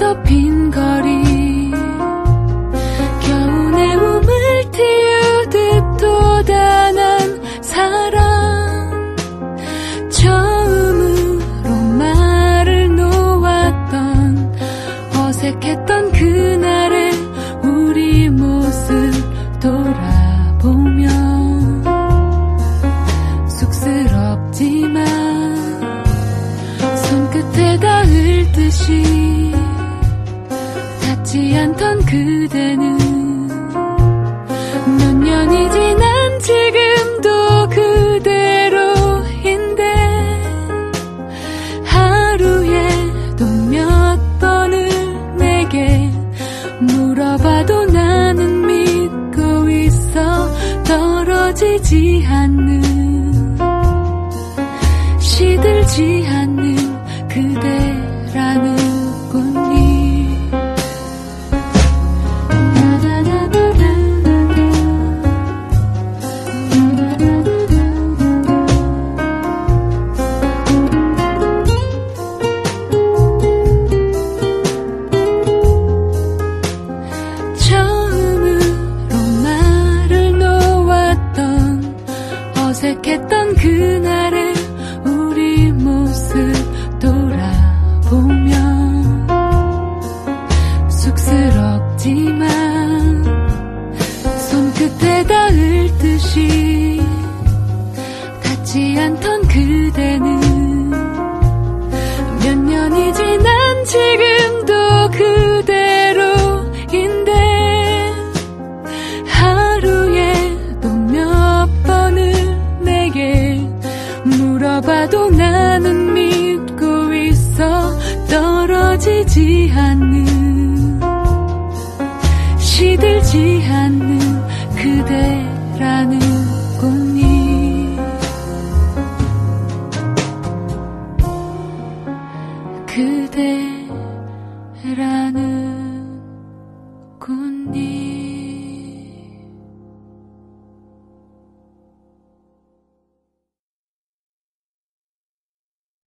빈 거리 겨우내 몸을 틔우듯 또 단한 사랑 처음으로 말을 놓았던 어색했던 그날의 우리 모습 돌아보면 쑥스럽지만 손끝에 닿을 듯이 닿지 않던 그대는 몇 년이 지난 지금도 그대로인데 하루에도 몇 번을 내게 물어봐도 나는 믿고 있어 떨어지지 않는 시들지 않는 그대라는 꽃잎 처음으로 말을 놓았던 어색했던 그날의 우리 모습 돌아보면 쑥스럽지만 손끝에 닿을 듯이 닿지 않던 그대는 몇 년이 지난 지금도 그대로인데 하루에도 몇 번을 내게 물어봐도 나는 믿고 있어 떨어지지 않는 시들지 않는 그대라는 꽃잎 그대라는 꽃잎